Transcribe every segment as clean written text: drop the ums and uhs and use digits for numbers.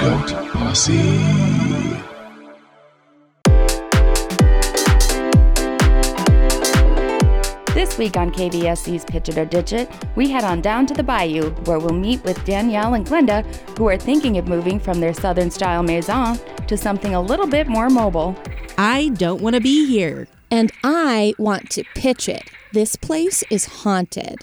Goat Posse. This week on KBSC's Pitch It or Ditch It, we head on down to the Bayou, where we'll meet with Danielle and Glenda, who are thinking of moving from their Southern-style maison to something a little bit more mobile. I don't want to be here. And I want to pitch it. This place is haunted.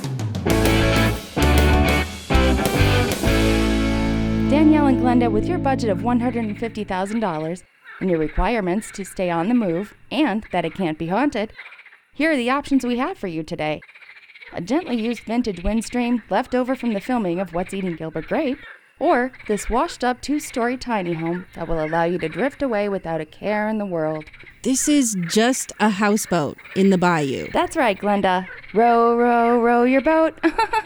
Danielle and Glenda, with your budget of $150,000 and your requirements to stay on the move and that it can't be haunted, here are the options we have for you today. A gently used vintage Windstream left over from the filming of What's Eating Gilbert Grape, or this washed-up 2-story tiny home that will allow you to drift away without a care in the world. This is just a houseboat in the bayou. That's right, Glenda. Row, row, row your boat.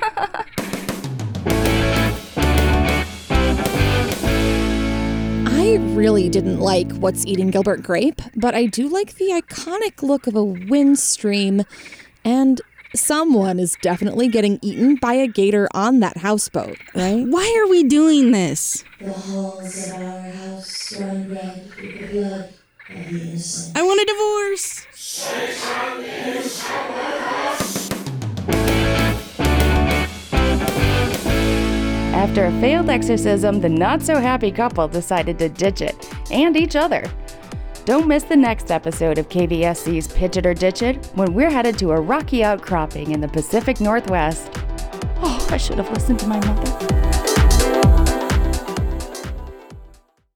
I really didn't like What's Eating Gilbert Grape, but I do like the iconic look of a Windstream, and someone is definitely getting eaten by a gator on that houseboat, right? Why are we doing this? The halls of our house run red with the blood of the innocent. I want a divorce. After a failed exorcism, the not-so-happy couple decided to ditch it, and each other. Don't miss the next episode of KBSC's Pitch It or Ditch It, when we're headed to a rocky outcropping in the Pacific Northwest. Oh, I should have listened to my mother.